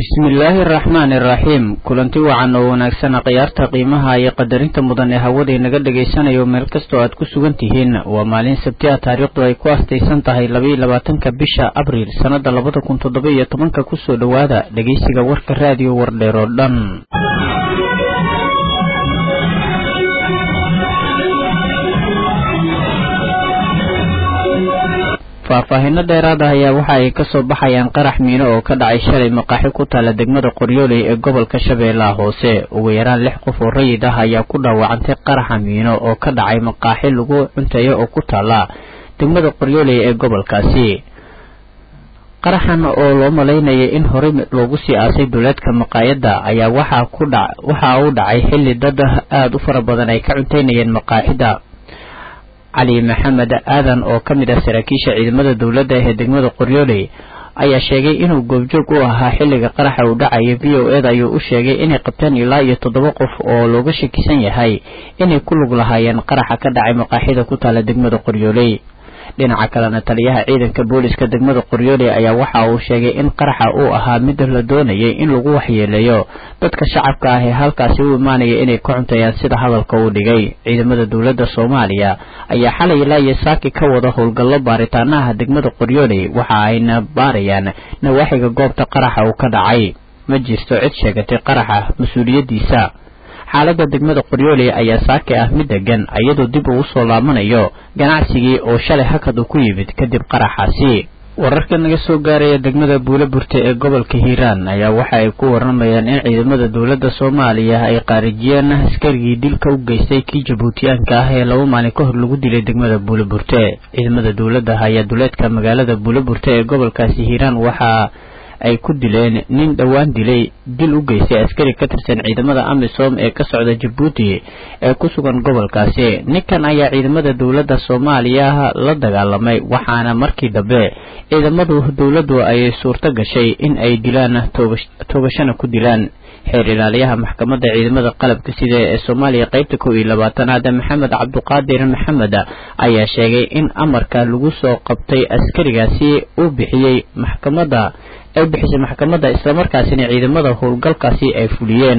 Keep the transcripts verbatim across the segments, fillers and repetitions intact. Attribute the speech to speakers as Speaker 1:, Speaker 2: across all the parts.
Speaker 1: bismillaahi araxmaani araxiim kulanti wacan oo wanaagsan khiyaarta qiimaha iyo qadarinta mudan ee hawada inaga dhageysanayo meel kastoo aad ku sugan tihiin waa maalin sabti ah taariikhdu ay ku astaysan tahay laba iyo labaatanka bisha abriil sanada labada kun toddoba iyo tobanka kusoo dhowaada dhegeysiga warka raadiyo wardheer oo dhan faahfaahinno dheeraad ah ayaa waxa ay kasoo baxayaan qarax miino oo ka dhacay shalay maqaaxi ku taala degmada qoryooley ee gobolka shabeellaha hoose ugu yaraan lix qof oo rayid ah ayaa ku dhaawacantay qaraxa miino oo ka dhacay maqaaxi lagu cunteeyo oo ku taala degmada qoryooley ee gobolkaasi qaraxan oo loo malaynayay in horey loogu sii aasay duleedka maqaayadda ayaa waxaa ku dhac waxa uu dhacay xilli dad aada u fara badan ay ka cunteynayeen maqaaxida cali maxamed aadan oo ka mid ah saraakiisha ciidamada dowladda ee degmada qoryooley ayaa sheegay inuu goobjoog u ahaa xilliga qaraxa uu dhacaya v o eda ayuu u sheegay inay qabteen ilaa iyo toddoba qof oo looga shakisan yahay inay ku lug lahaayeen qaraxa ka dhacay maqaaxida ku taala degmada qoryooley dhinaca kalena taliyaha ciidanka booliska degmada qoryooley ayaa waxa uu sheegay in qaraxa uu ahaa mid la doonayay in lagu waxyeeleeyo dadka shacabka ah ee halkaasi u imaanaya inay ka cunteeyaan sida hadalka uu dhigay ciidamada dowladda soomaaliya ayaa xalay ilaa iyo saaki ka wada howlgallo baaritaanaha degmada qoryooley waxa ayna baarayaan nawaaxiga goobta qaraxa uu ka dhacay ma jirto cid sheegatay qaraxa mas-uuliyaddiisa xaaladda degmada qoryooley ayaa saaki ah mid degan iyadoo dib uu usoo laabanayo ganacsigii oo shalay hakad uu ku yimid kadib qaraxaasi wararka naga soo gaaraya degmada buule burte ee gobolka hiiraan ayaa waxa ay ku waramayaan in ciidamada dowladda soomaaliya ay qaarijiyeen askarigii dilka u geystay kii jabuutiyaanka ah ee laba maalin ka hor lagu dilay degmada buule burte ciidamada dowladda ayaa duleedka magaalada buule burte ee gobolkaasi hiiraan waxaa ay ku dileen nin dhowaan dilay dil u geystay askari ka tirsan ciidamada amisom ee ka socda jabuuti ee ku sugan gobolkaasi ninkan ayaa ciidamada dowladda soomaaliya la dagaalamay waxaana markii dambe ciidamadu dowladdu ay suurto gashay in ay dilaan toogashana ku dilaan xeer ilaaliyaha maxkamadda ciidamada qalabka sida ee soomaaliya qaybta kow iyo labaatanaad maxamed cabduqaadir maxamed ayaa sheegay in amarka lagu soo qabtay askarigaasi uu bixiyey maxkamadda ay bixisay maxkamadda islamarkaasina ciidamada howlgalkaasi ay fuliyeen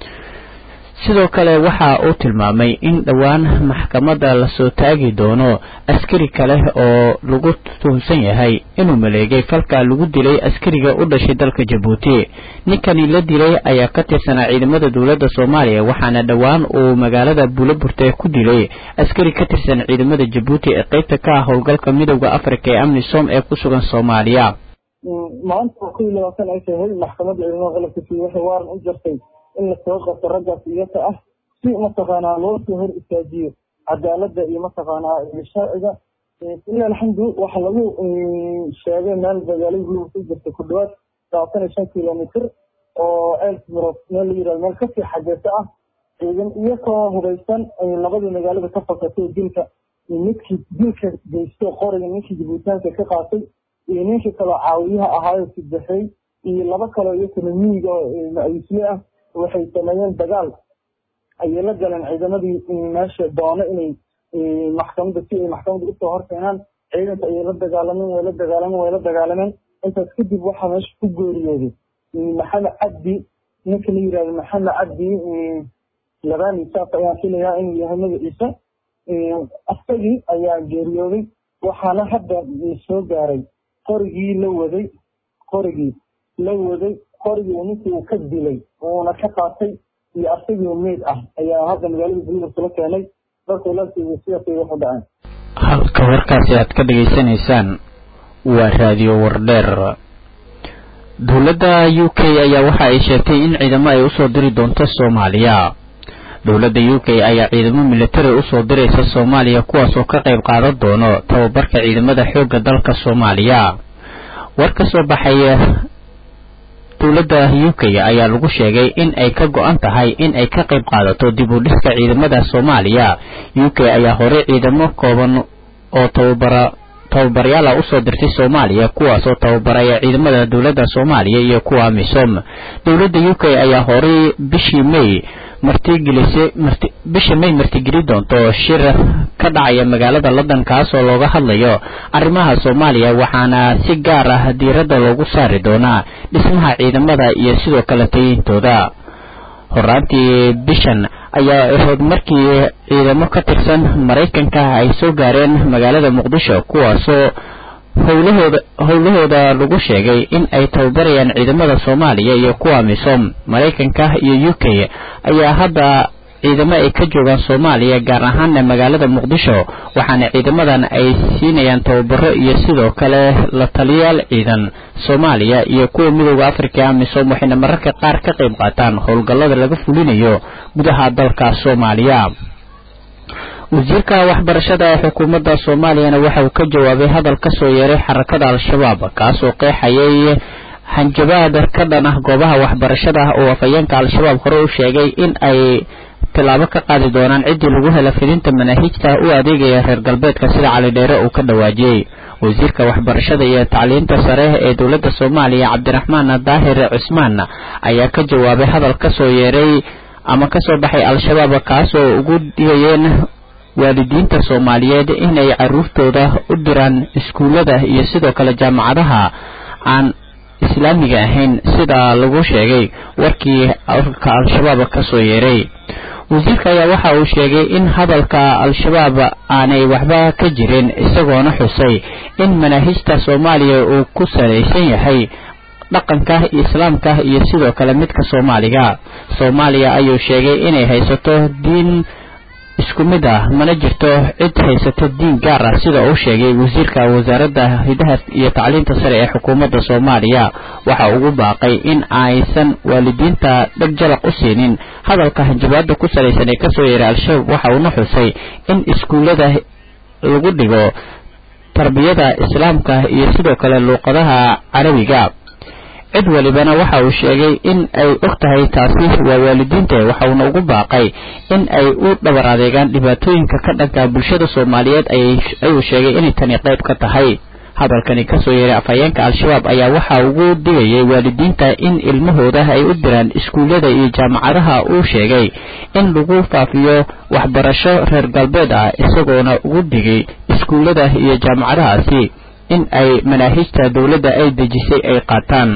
Speaker 1: sidoo kale waxa uu tilmaamay in dhowaan maxkamadda lasoo taagi doono askari kale oo lagu tuhunsan yahay inuu maleegay falka lagu dilay askariga u dhashay dalka jabuuti ninkani la dilay ayaa ka tirsanaa ciidamada dowladda soomaaliya waxaana dhowaan uu magaalada buulaburte ku dilay askari ka tirsan ciidamada jabuuti ee qaybta ka ah howlgalka midowda afrika ee amisom ee ku sugan soomaaliya
Speaker 2: maanta kow iyo labaatan ay tahay maxkamadda ciidamada qalabka sida waxay waaran u jartay in lasoo qabto raggaas iyaka ah si mataqaanaa loo soo hor istaajiyo cadaaladda iyo mataqaanaa sharciga ila alxamdu waxa lagu sheegay meel magaalada lagu soo jirta ku dhawaad labaatan iyo shan kilomitr oo elsmiro meel la yidhahdo meel kasii xageesa ah ciidan iyakoo hubeysan ay labadii magaalada ka fakatay dilka midkii dilka geysto qoriga ninkii jabuutaanka ka qaatay iyo ninkii kaloo caawiyaha ahaayo sidaxey iyo laba kaloo iyakana miyiga ma-aysle ah waxay sameeyeen dagaal ayay la galeen ciidamadii meesha doono inay maxkamadda si ay maxkamadda usoo horkeenaan ciidanka ayay la dagaalameen way la dagaalameen way la dagaalameen intaas kadib waxaa meesha ku geeriyooday maxamed cabdi ninka la yidhahdo maxamed cabdi labaani saas ayaan filayaa inuu yahay magaciisa asagii ayaa geeriyooday waxaana hadda soo gaaray qorigii la waday qorigii la waday qorigii ninkii uu ka dilay uuna ka qaatay iyo asagii meyd ah ayaa hadda magaalada buulburte la keenay dadka walaalkeyga sidaasay wax u dhaceen
Speaker 1: halka warkaasi aad ka dhageysanaysaan waa raadiyo wardheer dowladda u k ayaa waxa ay sheegtay in ciidamo ay usoo diri doonto soomaaliya dowladda u k ayaa ciidamo militari usoo diraysa soomaaliya kuwaasoo ka qayb qaadan doono tababarka ciidamada xoogga dalka soomaaliya war ka soo baxaya dowladda u k ayaa lagu sheegay in ay ka go-an tahay in ay ka qayb qaadato dib u dhiska ciidamada soomaaliya u k ayaa hore ciidamo kooban oo tababara tababarayaala usoo dirtay soomaaliya kuwaasoo tababaraya ciidamada dowladda soomaaliya iyo kuwa amisom dowladda u k ayaa horey bishii may martigelisay marti bisha May martigeli doonto shir ka dhacaya magaalada London kaas oo looga hadlayo arrimaha Soomaaliya waxaana si gaar ah diiradda loogu saari doonaa dhismaha ciidamada iyo sidoo kale tayintooda horaantii bishan ayaa ahayd markii ciidamo ka tirsan Mareykanka ay soo gaareen magaalada Muqdisho kuwaasoo howlahooda howlahooda lagu sheegay in ay tababarayaan ciidamada Soomaaliya iyo kuwa misom Mareykanka iyo U K ayaa hadda ciidamo ay ka joogaan Soomaaliya gaar ahaan magaalada Muqdisho waxaana ciidamadan ay siinayaan tababaro iyo sidoo kale la taliyaal ciidan Soomaaliya iyo kuwa midowga Afrika misom waxayna mararka qaar ka qayb qaataan howlgallada laga fulinayo gudaha dalka Soomaaliya wasiirka waxbarashada ee xukuumadda Soomaaliya waxa uu ka jawaabay hadal ka soo yeeray xarakada Al-Shabaab kaas oo qeexayay hanjabaad ka dhan ah goobaha waxbarashada oo afayeenka Al-Shabaab hore u sheegay in ay tilaabo ka qaadi doonaan cidii lagu helo fidinta manhajta u adeegaya reer galbeedka sida Cali Dheere uu ka dhawaajiyay wasiirka waxbarashada iyo tacliinta sare ee dawladda Soomaaliya Cabdiraxmaan Daahir Cusmaan ayaa ka jawaabay hadal ka soo yeeray ama ka soo baxay Al-Shabaab kaas oo ugu dhigayeen waalidiinta Soomaaliyeed inay caruurtooda u diraan iskuulada iyo sidoo kale jaamacadaha aan islaamiga ahayn sida lagu sheegay warkii Al-Shabaab ka soo yeeray wasiirka ayaa waxa uu sheegay in hadalka Al-Shabaab aanay waxba ka jirin isagoona xusay in manhajta Soomaaliya uu ku saleysan yahay dhaqanka islaamka iyo sidoo kale midka Soomaaliga Soomaaliya ayuu sheegay inay haysato diin isku mid ah mana jirto cid haysato diin gaar ah sida uu sheegay wasiirka wasaaradda hidaha iyo tacliinta sare ee xukuumadda Soomaaliya waxa uu baaqay in aysan waalidiinta dhagjalaq u siinin hadalka hanjabaadda ku saleysan ee ka soo yeeray Al-Shabaab waxa uu xuseey in iskuulada lagu dhigo tarbiyada islaamka iyo sidoo kale luqadaha Carabiga cid walibana waxa uu sheegay in ay ogtahay taasi waa waalidiinta waxa uu ugu baaqay in ay u dhabar adeegaan dhibaatooyinka ka dhanka bulshada Soomaaliyeed ay ay sheegay in tani qayb ka tahay hadalkani ka soo yeeray afayeenka Al-Shabaab ayaa waxa uu digayay waalidiinta in ilmahooda ay u diraan iskuulada iyo jaamacadaha uu sheegay in lagu faafiyo waxbarasho reer galbeed ah isagoona ugu digay iskuulada iyo jaamacadahaasi in ay manhajta dawladda ay dejisay ay qaataan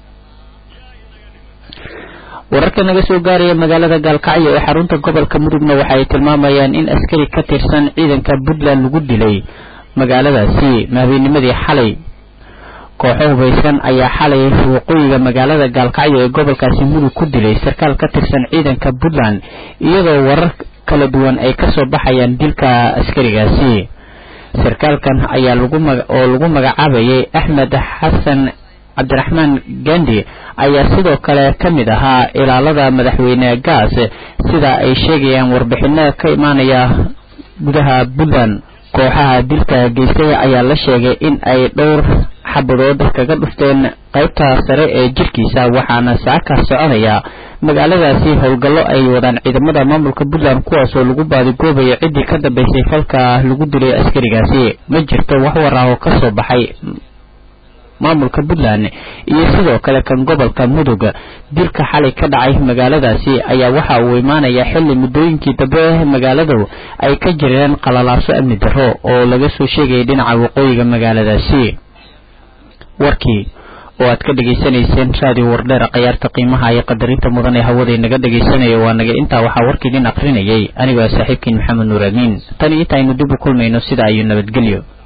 Speaker 1: wararka naga soo gaaraya magaalada Gaalkacyo ee xarunta gobolka Mudugna waxa ay tilmaamayaan in askari ka tirsan ciidanka Puntland lagu dilay magaaladaasi maabeenimadii xalay kooxo hubeysan ayaa xalay waqooyiga magaalada Gaalkacyo ee gobolkaasi Mudug ku dilay sarkaal ka tirsan ciidanka Puntland iyadoo warar kala duwan ay ka soo baxayaan dilka askarigaasi sarkaalkan ayaa lagu oo lagu magacaabayay Axmed Xasan Cabdiraxmaan Gandi ayaa sidoo kale kamid ahaa ilaalada madaxweyne Gaas sida ay sheegayaan warbixinada ka imaanaya gudaha Puntland kooxaha dilka geystay ayaa la sheegay in ay dhowr xabadood kaga dhufteen qaybta sare ee jirkiisa waxaana saaka soconaya magaaladaasi howlgallo ay wadaan ciidamada maamulka Puntland kuwaas oo lagu baadigoobayo cidii ka dambeysay falka lagu dilay askarigaasi ma jirto wax war ah oo ka soo baxay maamulka Puntland iyo sidoo kale kan gobolka Mudug dilka xalay ka dhacay magaaladaasi ayaa waxa uu imaanaya xilli muddooyinkii dambe magaaladu ay ka jireen qalalaaso amni darro oo laga soo sheegay dhinaca waqooyiga magaaladaasi warkii oo aad ka dhageysanayseen radio Wardheer qiyaarta qiimaha iyo qadarinta mudan ee hawada inaga dhageysanayo waa naga inta waxa warkii din aqrinayay aniga saaxiibkiin Maxamed Nuur Amiin tan iyo taynu dib u kulmayno sida ay nabadgelyo